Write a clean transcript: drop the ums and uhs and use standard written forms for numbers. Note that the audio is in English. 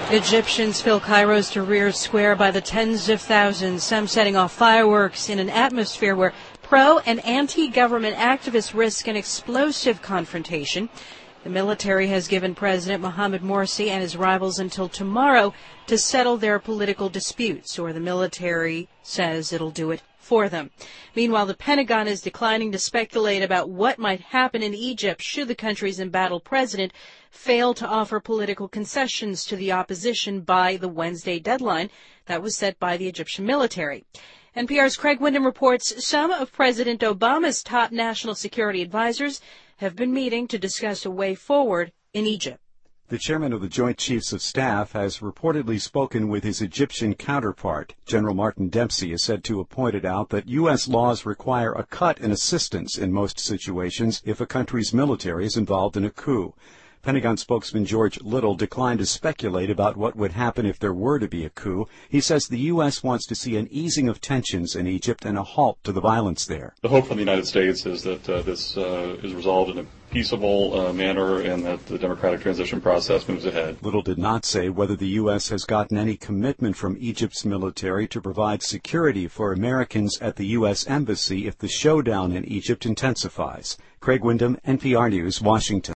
Egyptians fill Cairo's Tahrir Square by the tens of thousands, some setting off fireworks in an atmosphere where pro- and anti-government activists risk an explosive confrontation. The military has given President Mohamed Morsi and his rivals until tomorrow to settle their political disputes, or the military says it'll do it for them. Meanwhile, the Pentagon is declining to speculate about what might happen in Egypt should the country's embattled president fail to offer political concessions to the opposition by the Wednesday deadline that was set by the Egyptian military. NPR's Craig Windham reports some of President Obama's top national security advisors have been meeting to discuss a way forward in Egypt. The chairman of the Joint Chiefs of Staff has reportedly spoken with his Egyptian counterpart. General Martin Dempsey is said to have pointed out that U.S. laws require a cut in assistance in most situations if a country's military is involved in a coup. Pentagon spokesman George Little declined to speculate about what would happen if there were to be a coup. He says the U.S. wants to see an easing of tensions in Egypt and a halt to the violence there. The hope from the United States is that this is resolved in a peaceable manner and that the democratic transition process moves ahead. Little did not say whether the U.S. has gotten any commitment from Egypt's military to provide security for Americans at the U.S. Embassy if the showdown in Egypt intensifies. Craig Windham, NPR News, Washington.